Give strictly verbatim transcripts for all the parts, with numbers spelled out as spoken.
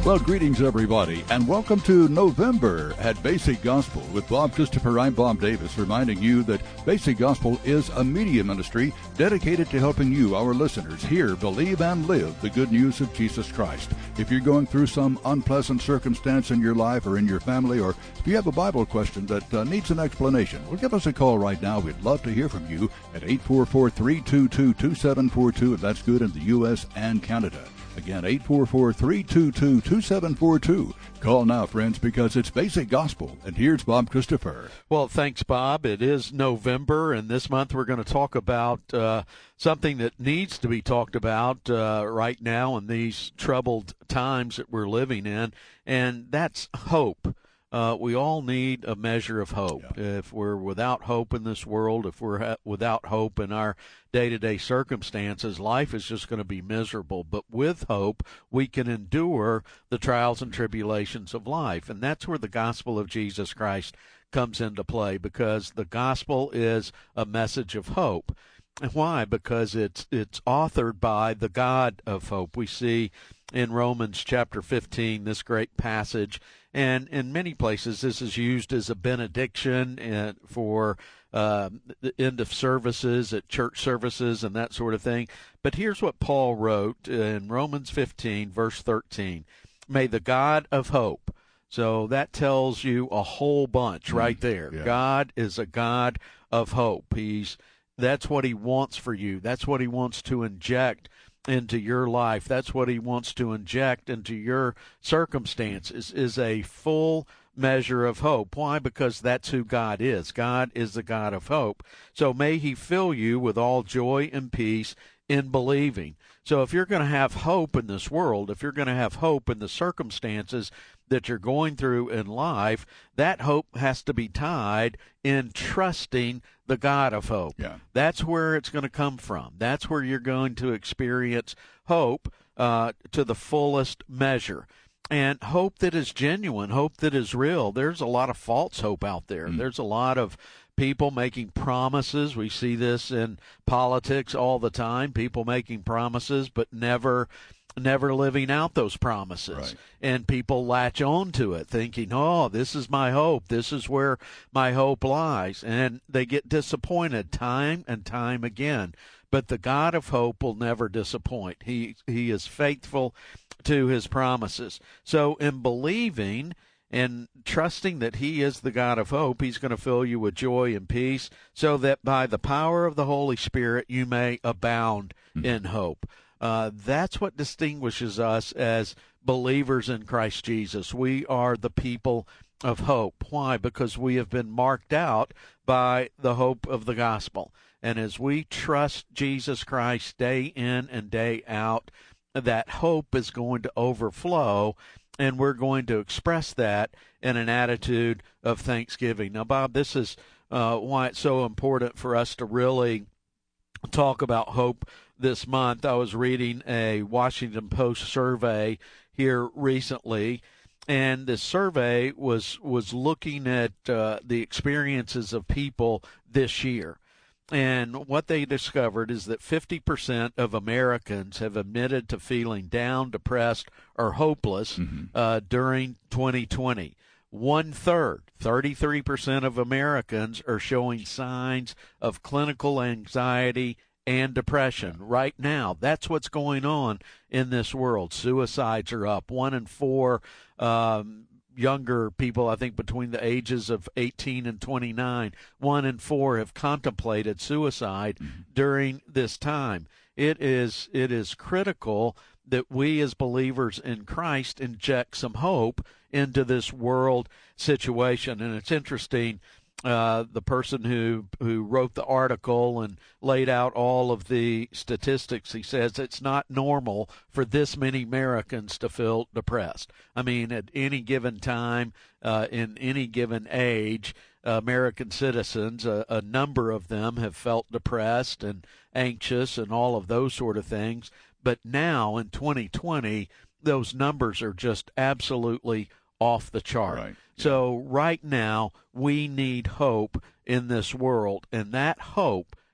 Well, greetings, everybody, and welcome to November at Basic Gospel with Bob Christopher. I'm Bob Davis, reminding you that Basic Gospel is a media ministry dedicated to helping you, our listeners, hear, believe, and live the good news of Jesus Christ. If you're going through some unpleasant circumstance in your life or in your family, or if you have a Bible question that uh, needs an explanation, well, give us a call right now. We'd love to hear from you at eight four four, three two two, two seven four two, if that's good in the U S and Canada. Again, eight four four, three two two, two seven four two. Call now, friends, because it's Basic Gospel. And here's Bob Christopher. Well, thanks, Bob. It is November, and this month we're going to talk about uh, something that needs to be talked about uh, right now in these troubled times that we're living in, and that's hope. Uh, we all need a measure of hope. Yeah. If we're without hope in this world, if we're ha- without hope in our day-to-day circumstances, life is just going to be miserable. But with hope, we can endure the trials and tribulations of life. And that's where the gospel of Jesus Christ comes into play, because the gospel is a message of hope. And why? Because it's it's authored by the God of hope. We see in Romans chapter fifteen this great passage, and in many places this is used as a benediction for uh, the end of services, at church services and that sort of thing. But here's what Paul wrote in Romans fifteen, verse thirteen. May the God of hope. So that tells you a whole bunch right there. Yeah. God is a God of hope. He's That's what he wants for you. That's what he wants to inject into your life. That's what he wants to inject into your circumstances, is a full measure of hope. Why? Because that's who God is. God is the God of hope. So may he fill you with all joy and peace in believing. So if you're going to have hope in this world, if you're going to have hope in the circumstances that you're going through in life, that hope has to be tied in trusting the God of hope. Yeah. That's where it's going to come from. That's where you're going to experience hope uh, to the fullest measure. And hope that is genuine, hope that is real. There's a lot of false hope out there. Mm. There's a lot of people making promises. We see this in politics all the time, people making promises but never never living out those promises. Right. And people latch on to it thinking, oh, this is my hope. This is where my hope lies. And they get disappointed time and time again. But the God of hope will never disappoint. He he is faithful to his promises. So in believing and trusting that he is the God of hope, he's going to fill you with joy and peace, so that by the power of the Holy Spirit you may abound mm-hmm. in hope. Uh, that's what distinguishes us as believers in Christ Jesus. We are the people of hope. Why? Because we have been marked out by the hope of the gospel. And as we trust Jesus Christ day in and day out, that hope is going to overflow, and we're going to express that in an attitude of thanksgiving. Now, Bob, this is uh, why it's so important for us to really talk about hope this month. I was reading a Washington Post survey here recently, and this survey was was looking at uh, the experiences of people this year. And what they discovered is that fifty percent of Americans have admitted to feeling down, depressed, or hopeless mm-hmm. uh, during twenty twenty. One-third, thirty-three percent of Americans are showing signs of clinical anxiety and depression right now. That's what's going on in this world. Suicides are up. One in four um, younger people, I think between the ages of eighteen and twenty-nine, one in four have contemplated suicide mm-hmm. during this time. It is it is critical that we as believers in Christ inject some hope into this world situation. And it's interesting, uh, the person who, who wrote the article and laid out all of the statistics, he says it's not normal for this many Americans to feel depressed. I mean, at any given time, uh, in any given age, uh, American citizens, a, a number of them have felt depressed and anxious and all of those sort of things. But now in twenty twenty, those numbers are just absolutely off the chart. Right. Yeah. So right now we need hope in this world, and that hope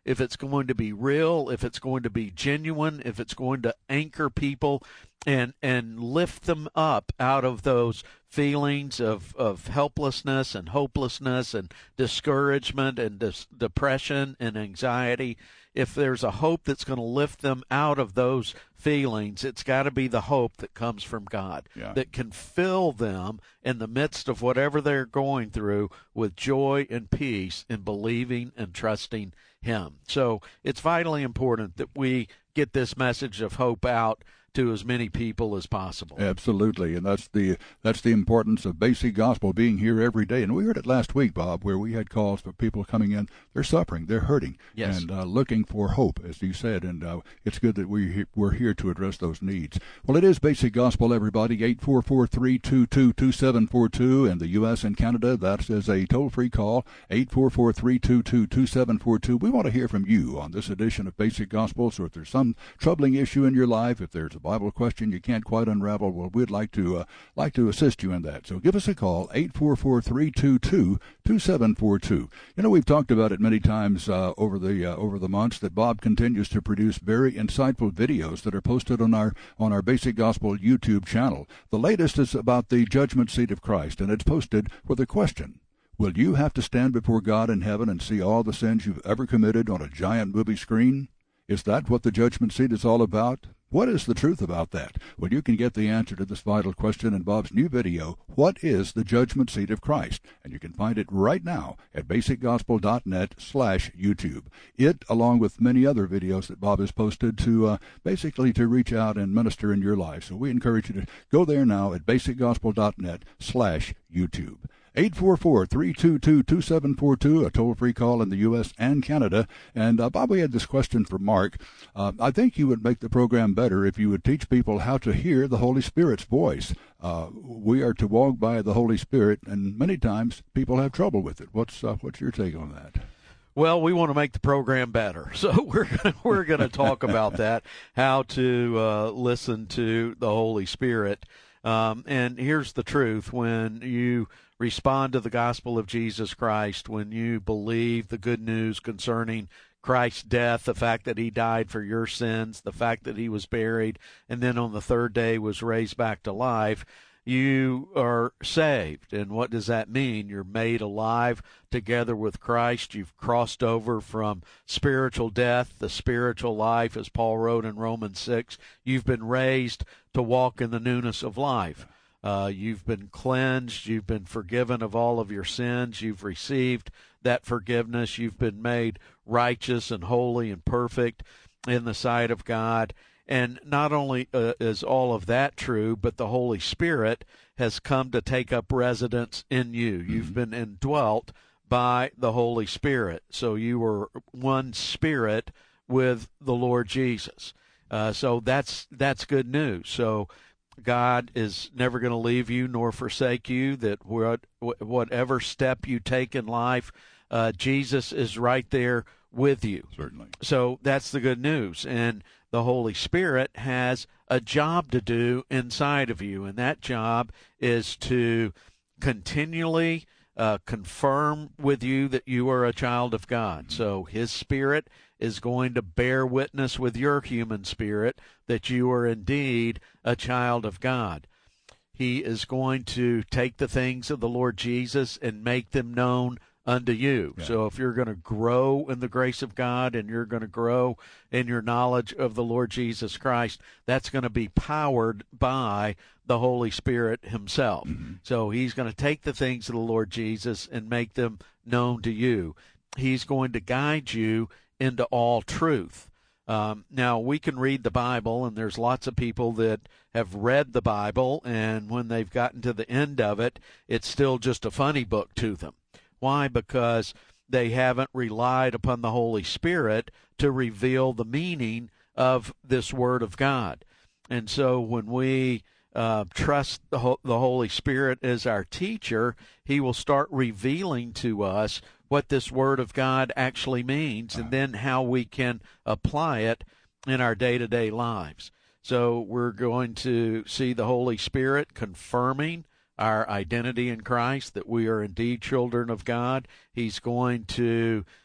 if it's going to be real, if it's going to be genuine, if it's going to anchor people and and lift them up out of those feelings of, of helplessness and hopelessness and discouragement and dis- depression and anxiety. If there's a hope that's going to lift them out of those feelings, it's got to be the hope that comes from God, yeah. that can fill them in the midst of whatever they're going through with joy and peace in believing and trusting Him. So it's vitally important that we get this message of hope out to as many people as possible. Absolutely, and that's the that's the importance of Basic Gospel being here every day. And we heard it last week, Bob, where we had calls for people coming in. They're suffering, they're hurting, yes. and uh, looking for hope, as you said. And uh, it's good that we we're here to address those needs. Well, it is Basic Gospel, everybody. eight four four, three two two, two seven four two. In the U S and Canada, that is a toll-free call. eight four four, three two two, two seven four two. We want to hear from you on this edition of Basic Gospel. So if there's some troubling issue in your life, if there's a Bible question you can't quite unravel, well, we'd like to uh, like to assist you in that. So give us a call, eight four four, three two two, two seven four two. You know, we've talked about it many times uh, over the uh, over the months that Bob continues to produce very insightful videos that are posted on our on our Basic Gospel YouTube channel. The latest is about the judgment seat of Christ, and it's posted with a question. Will you have to stand before God in heaven and see all the sins you've ever committed on a giant movie screen? Is that what the judgment seat is all about? What is the truth about that? Well, you can get the answer to this vital question in Bob's new video, What is the Judgment Seat of Christ? And you can find it right now at basicgospel.net slash YouTube. It, along with many other videos that Bob has posted to uh, basically to reach out and minister in your life. So we encourage you to go there now at basicgospel.net slash YouTube. eight four four, three two two, two seven four two, a toll-free call in the U S and Canada. And, uh, Bob, we had this question for Mark. Uh, I think you would make the program better if you would teach people how to hear the Holy Spirit's voice. Uh, we are to walk by the Holy Spirit, and many times people have trouble with it. What's uh, what's your take on that? Well, we want to make the program better, so we're gonna, we're going to talk about that, how to uh, listen to the Holy Spirit. Um, and here's the truth. When you respond to the gospel of Jesus Christ, when you believe the good news concerning Christ's death, the fact that He died for your sins, the fact that He was buried, and then on the third day was raised back to life, you are saved. And what does that mean? You're made alive together with Christ. You've crossed over from spiritual death to spiritual life, as Paul wrote in Romans six. You've been raised to walk in the newness of life. Uh, you've been cleansed. You've been forgiven of all of your sins. You've received that forgiveness. You've been made righteous and holy and perfect in the sight of God. And not only uh, is all of that true, but the Holy Spirit has come to take up residence in you. Mm-hmm. You've been indwelt by the Holy Spirit. So you were one spirit with the Lord Jesus. Uh, so that's that's good news. So God is never going to leave you nor forsake you, that what, whatever step you take in life, uh, Jesus is right there with you. Certainly. So that's the good news. And the Holy Spirit has a job to do inside of you, and that job is to continually uh, confirm with you that you are a child of God. Mm-hmm. So His Spirit is going to bear witness with your human spirit that you are indeed a child of God. He is going to take the things of the Lord Jesus and make them known unto you. Yeah. So if you're going to grow in the grace of God and you're going to grow in your knowledge of the Lord Jesus Christ, that's going to be powered by the Holy Spirit Himself. Mm-hmm. So He's going to take the things of the Lord Jesus and make them known to you. He's going to guide you into all truth. Um, now, we can read the Bible, and there's lots of people that have read the Bible, and when they've gotten to the end of it, it's still just a funny book to them. Why? Because they haven't relied upon the Holy Spirit to reveal the meaning of this Word of God. And so when we uh, trust the, Ho- the Holy Spirit as our teacher, He will start revealing to us what this Word of God actually means, and then how we can apply it in our day-to-day lives. So we're going to see the Holy Spirit confirming our identity in Christ, that we are indeed children of God. He's going to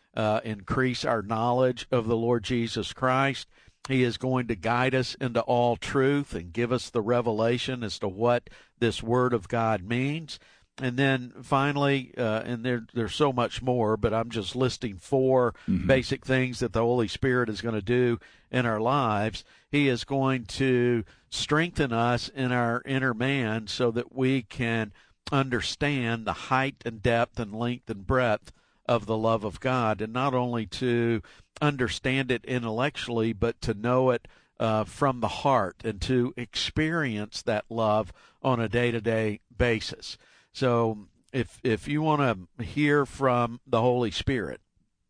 uh, increase our knowledge of the Lord Jesus Christ. He is going to guide us into all truth and give us the revelation as to what this Word of God means. And then finally, uh, and there, there's so much more, but I'm just listing four mm-hmm. basic things that the Holy Spirit is going to do in our lives. He is going to strengthen us in our inner man so that we can understand the height and depth and length and breadth of the love of God, and not only to understand it intellectually, but to know it uh, from the heart and to experience that love on a day-to-day basis. So if if you want to hear from the Holy Spirit,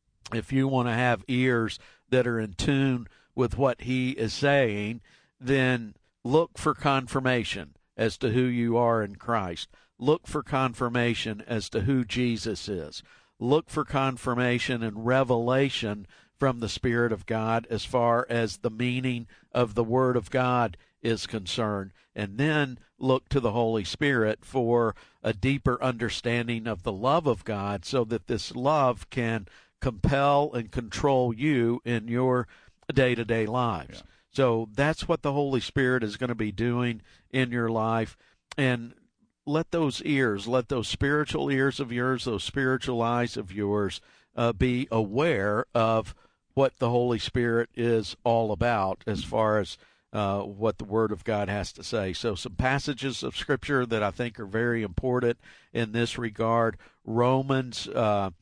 if you want to have ears that are in tune with what He is saying, then look for confirmation as to who you are in Christ. Look for confirmation as to who Jesus is. Look for confirmation and revelation from the Spirit of God as far as the meaning of the Word of God is concerned. And then look to the Holy Spirit for a deeper understanding of the love of God so that this love can compel and control you in your day-to-day lives. Yeah. So that's what the Holy Spirit is going to be doing in your life. And let those ears, let those spiritual ears of yours, those spiritual eyes of yours, uh, be aware of what the Holy Spirit is all about as far as uh, what the Word of God has to say. So some passages of Scripture that I think are very important in this regard. Romans uh,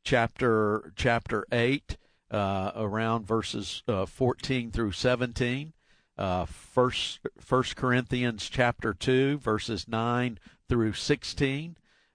chapter chapter eight, uh, around verses uh, fourteen through seventeen. Uh, First First Corinthians chapter two, verses nine through sixteen.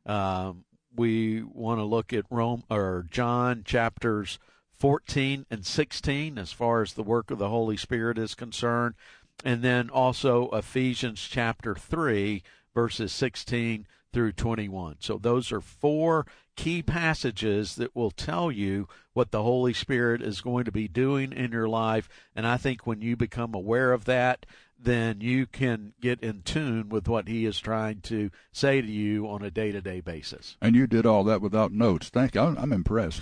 Um, we want to look at Rome or John chapters fourteen and sixteen as far as the work of the Holy Spirit is concerned, and then also Ephesians chapter three, verses sixteen through twenty-one. So those are four key passages that will tell you what the Holy Spirit is going to be doing in your life. And I think when you become aware of that, then you can get in tune with what He is trying to say to you on a day-to-day basis. And you did all that without notes. Thank you. I'm, I'm impressed.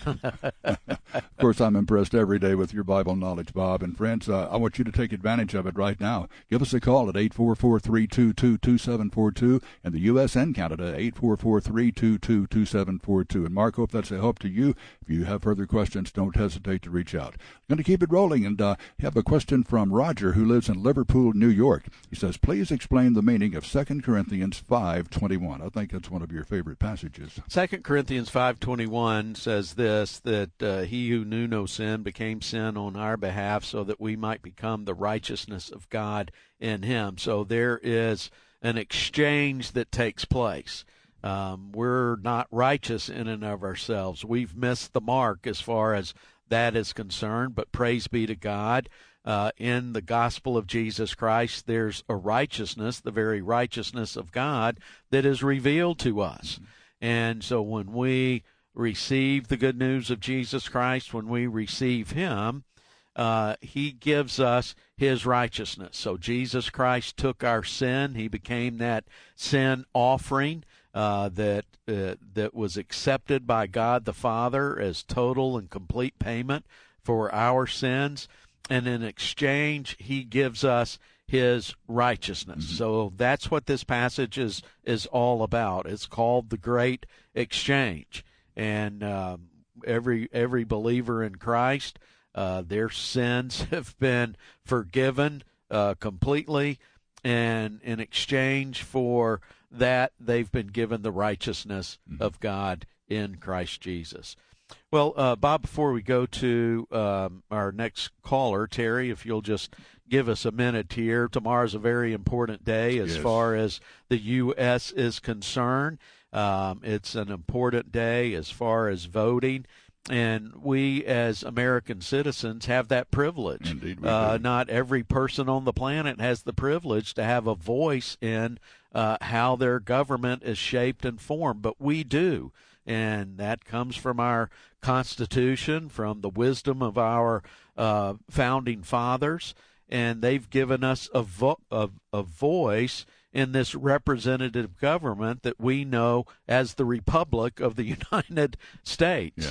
Of course, I'm impressed every day with your Bible knowledge, Bob. And friends, uh, I want you to take advantage of it right now. Give us a call at eight four four, three two two, two seven four two and the U S and Canada, eight four four, three two two, two seven four two. And Mark, hope that's a help to you. If you have further questions, don't hesitate to reach out. I'm going to keep it rolling and uh, have a question from Roger, who lives in Liverpool, New York. He says, please explain the meaning of Second Corinthians five twenty-one. I think that's one of your favorite passages. Second Corinthians five twenty-one says this, that uh, he who knew no sin became sin on our behalf so that we might become the righteousness of God in Him. So there is an exchange that takes place. Um, we're not righteous in and of ourselves. We've missed the mark as far as that is concerned, but praise be to God. Uh, in the gospel of Jesus Christ, there's a righteousness, the very righteousness of God, that is revealed to us. Mm-hmm. And so when we receive the good news of Jesus Christ, when we receive Him, uh, He gives us His righteousness. So Jesus Christ took our sin. He became that sin offering uh, that uh, that was accepted by God the Father as total and complete payment for our sins. And in exchange, He gives us His righteousness. Mm-hmm. So that's what this passage is is all about. It's called the Great Exchange. And um, every every believer in Christ, uh, their sins have been forgiven uh, completely. And in exchange for that, they've been given the righteousness mm-hmm. of God in Christ Jesus. Well, uh, Bob, before we go to um, our next caller, Terry, if you'll just give us a minute here. Tomorrow's a very important day as yes. far as the U S is concerned. Um, it's an important day as far as voting. And we, as American citizens, have that privilege. Indeed we uh, do. Not every person on the planet has the privilege to have a voice in uh, how their government is shaped and formed, but we do. And that comes from our Constitution, from the wisdom of our uh, founding fathers, and they've given us a, vo- a, a voice in this representative government that we know as the Republic of the United States. Yeah.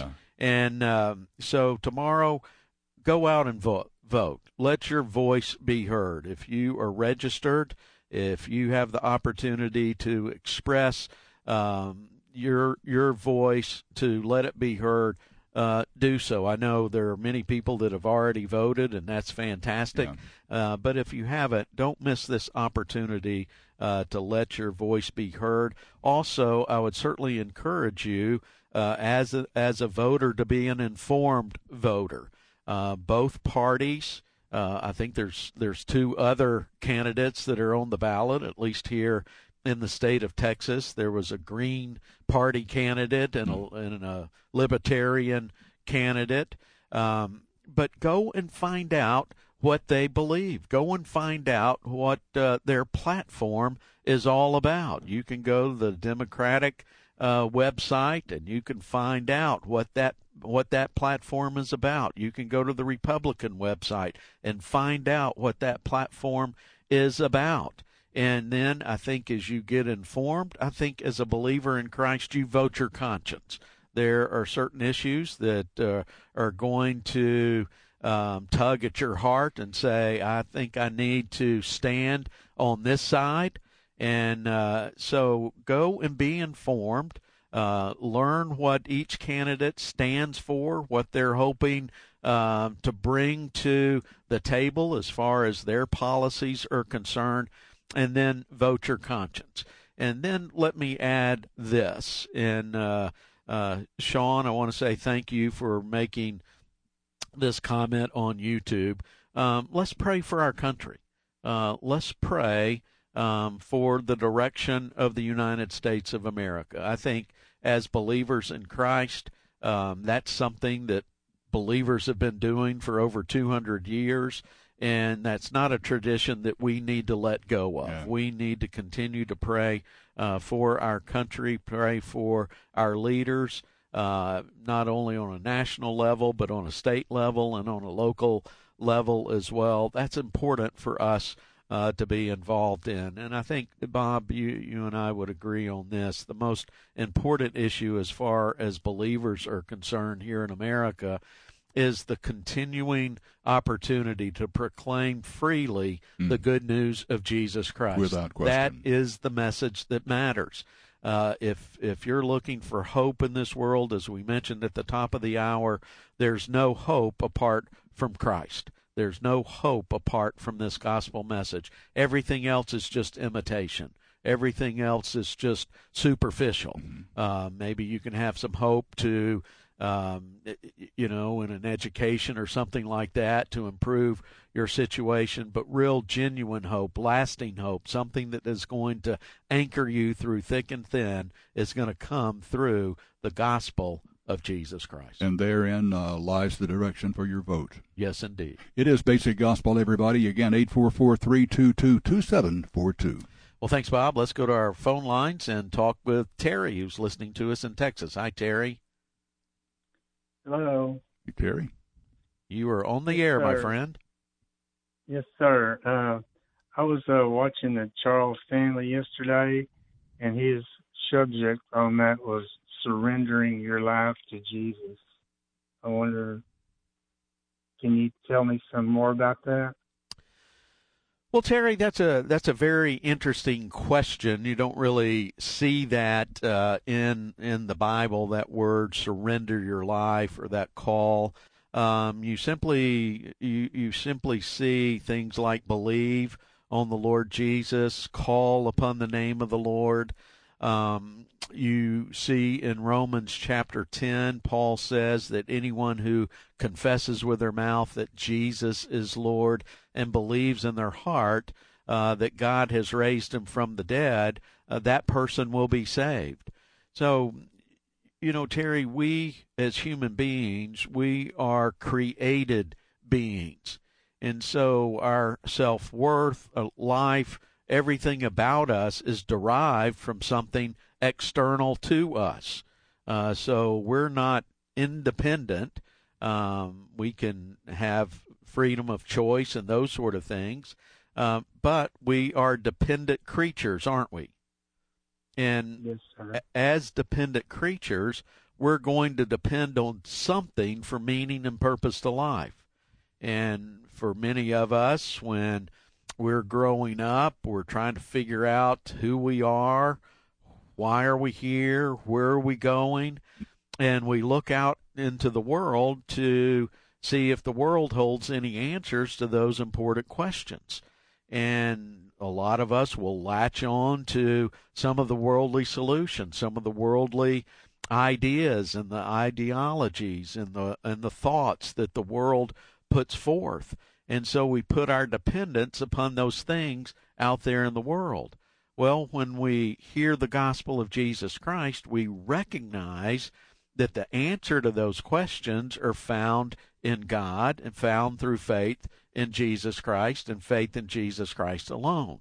And um, so tomorrow, go out and vote. Vote. Let your voice be heard. If you are registered, if you have the opportunity to express um, your your voice, to let it be heard, uh, do so. I know there are many people that have already voted, and that's fantastic. Yeah. Uh, but if you haven't, don't miss this opportunity uh, to let your voice be heard. Also, I would certainly encourage you uh, as a, as a voter to be an informed voter. Uh, both parties, uh, I think there's there's two other candidates that are on the ballot, at least here in the state of Texas. There was a Green Party candidate and a, and a Libertarian candidate. Um, but go and find out what they believe. Go and find out what uh, their platform is all about. You can go to the Democratic uh, website and you can find out what that what that platform is about. You can go to the Republican website and find out what that platform is about. And then I think as you get informed, I think as a believer in Christ, you vote your conscience. There are certain issues that uh, are going to um, tug at your heart and say, I think I need to stand on this side. And uh, so go and be informed. Uh, learn what each candidate stands for, what they're hoping uh, to bring to the table as far as their policies are concerned, and then vote your conscience. And then let me add this. And uh, uh, Sean, I want to say thank you for making this comment on YouTube. Um, let's pray for our country. Uh, let's pray um, for the direction of the United States of America. I think as believers in Christ, um, that's something that believers have been doing for over two hundred years, and that's not a tradition that we need to let go of. Yeah. We need to continue to pray uh, for our country, pray for our leaders, uh, not only on a national level, but on a state level and on a local level as well. That's important for us Uh, to be involved in. And I think, Bob, you, you and I would agree on this. The most important issue as far as believers are concerned here in America is the continuing opportunity to proclaim freely mm. the good news of Jesus Christ. Without question. That is the message that matters. Uh, if if you're looking for hope in this world, as we mentioned at the top of the hour, there's no hope apart from Christ. There's no hope apart from this gospel message. Everything else is just imitation. Everything else is just superficial. Mm-hmm. Uh, maybe you can have some hope to, um, you know, in an education or something like that to improve your situation, but real genuine hope, lasting hope, something that is going to anchor you through thick and thin, is going to come through the gospel of Jesus Christ. And therein uh, lies the direction for your vote. Yes, indeed. It is Basic Gospel, everybody. Again, eight four four, three two two, two seven four two. Well, thanks, Bob. Let's go to our phone lines and talk with Terry, who's listening to us in Texas. Hi, Terry. Hello. Hey, Terry. You are on the yes, air, sir. My friend. Yes, sir. Uh, I was uh, watching the Charles Stanley yesterday, and his subject on that was surrendering your life to Jesus. I wonder, can you tell me some more about that? Well, Terry, that's a that's a very interesting question. You don't really see that uh, in in the Bible, that word surrender your life or that call. Um, you simply you you simply see things like believe on the Lord Jesus, call upon the name of the Lord. Um, you see in Romans chapter ten, Paul says that anyone who confesses with their mouth that Jesus is Lord and believes in their heart uh, that God has raised him from the dead, uh, that person will be saved. So, you know, Terry, we as human beings, we are created beings. And so our self-worth, uh, life, everything about us is derived from something external to us. Uh, so we're not independent. Um, we can have freedom of choice and those sort of things. Um, but we are dependent creatures, aren't we? And yes, sir. As dependent creatures, we're going to depend on something for meaning and purpose to life. And for many of us, when we're growing up, we're trying to figure out who we are, why are we here, where are we going, and we look out into the world to see if the world holds any answers to those important questions. And a lot of us will latch on to some of the worldly solutions, some of the worldly ideas and the ideologies and the and the thoughts that the world puts forth. And so we put our dependence upon those things out there in the world. Well, when we hear the gospel of Jesus Christ, we recognize that the answer to those questions are found in God and found through faith in Jesus Christ and faith in Jesus Christ alone.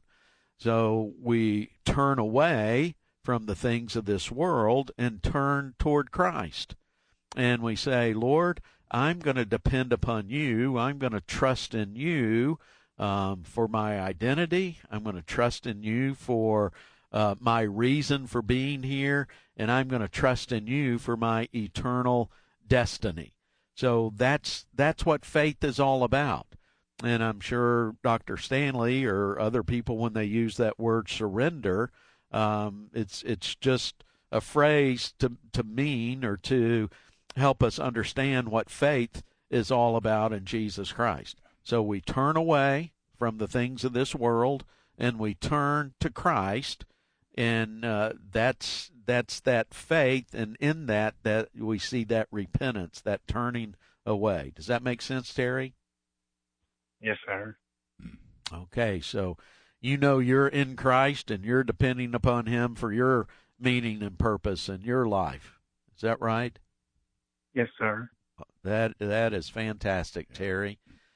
So we turn away from the things of this world and turn toward Christ. And we say, Lord, I'm going to depend upon you. I'm going to trust in you um, for my identity. I'm going to trust in you for uh, my reason for being here. And I'm going to trust in you for my eternal destiny. So that's that's what faith is all about. And I'm sure Doctor Stanley or other people, when they use that word surrender, um, it's it's just a phrase to to mean or to help us understand what faith is all about in Jesus Christ. So we turn away from the things of this world and we turn to Christ, and uh, that's that's that faith, and in that that we see that repentance, that turning away. Does that make sense, Terry? Yes, sir. Okay, so you know you're in Christ and you're depending upon him for your meaning and purpose in your life. Is that right? Yes, sir. That that is fantastic, Terry.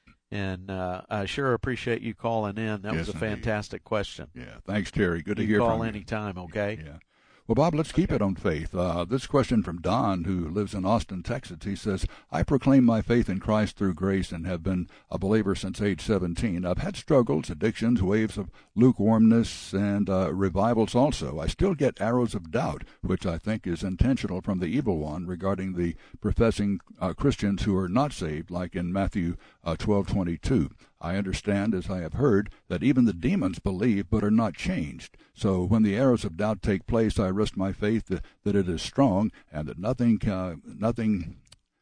And uh, I sure appreciate you calling in. That yes, was a indeed. fantastic question. Yeah, thanks, Terry. Good to you hear from you. Call anytime, okay? Yeah. Well, Bob, let's keep it on faith. Uh, this question from Don, who lives in Austin, Texas. He says, I proclaim my faith in Christ through grace and have been a believer since age seventeen. I've had struggles, addictions, waves of lukewarmness, and uh, revivals also. I still get arrows of doubt, which I think is intentional from the evil one regarding the professing uh, Christians who are not saved, like in Matthew uh, twelve twenty-two. I understand, as I have heard, that even the demons believe but are not changed. So when the arrows of doubt take place, I rest my faith that, that it is strong and that nothing, uh, nothing,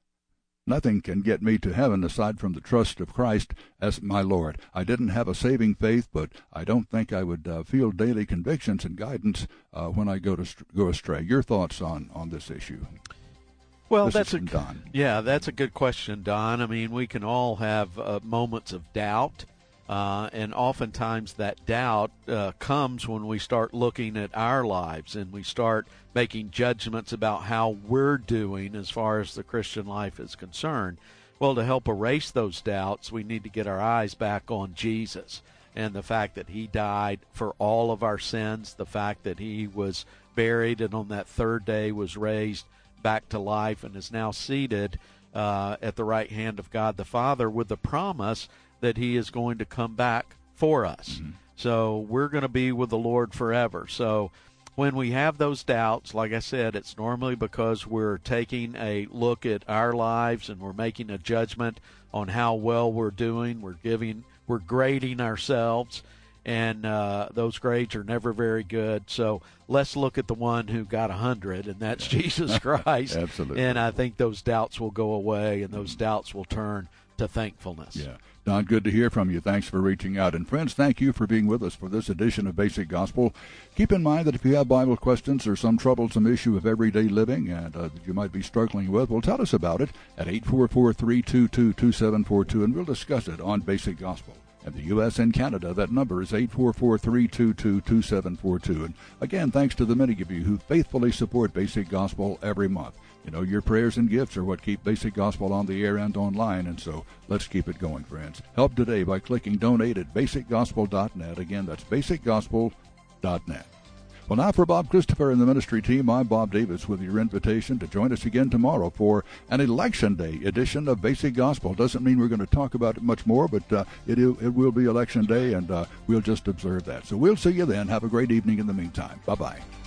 nothing can get me to heaven aside from the trust of Christ as my Lord. I didn't have a saving faith, but I don't think I would uh, feel daily convictions and guidance uh, when I go to go astray. Your thoughts on, on this issue? Well, this that's a Don. Yeah, that's a good question, Don. I mean, we can all have uh, moments of doubt, uh, and oftentimes that doubt uh, comes when we start looking at our lives and we start making judgments about how we're doing as far as the Christian life is concerned. Well, to help erase those doubts, we need to get our eyes back on Jesus and the fact that he died for all of our sins, the fact that he was buried and on that third day was raised back to life and is now seated uh, at the right hand of God the Father with the promise that he is going to come back for us. Mm-hmm. So we're going to be with the Lord forever. So when we have those doubts, like I said, it's normally because we're taking a look at our lives and we're making a judgment on how well we're doing. We're giving, we're grading ourselves, and uh, those grades are never very good. So let's look at the one who got a hundred, and that's Jesus Christ. Absolutely. And I think those doubts will go away, and those doubts will turn to thankfulness. Yeah. Don, good to hear from you. Thanks for reaching out. And friends, thank you for being with us for this edition of Basic Gospel. Keep in mind that if you have Bible questions or some troublesome issue of everyday living and uh, that you might be struggling with, well, tell us about it at eight four four, three two two, two seven four two, and we'll discuss it on Basic Gospel. In the U S and Canada, that number is eight four four, three two two, two seven four two. And again, thanks to the many of you who faithfully support Basic Gospel every month. You know, your prayers and gifts are what keep Basic Gospel on the air and online, and so let's keep it going, friends. Help today by clicking Donate at basic gospel dot net. Again, that's basic gospel dot net. Well, now for Bob Christopher and the ministry team, I'm Bob Davis with your invitation to join us again tomorrow for an Election Day edition of Basic Gospel. Doesn't mean we're going to talk about it much more, but uh, it, it will be Election Day, and uh, we'll just observe that. So we'll see you then. Have a great evening in the meantime. Bye-bye.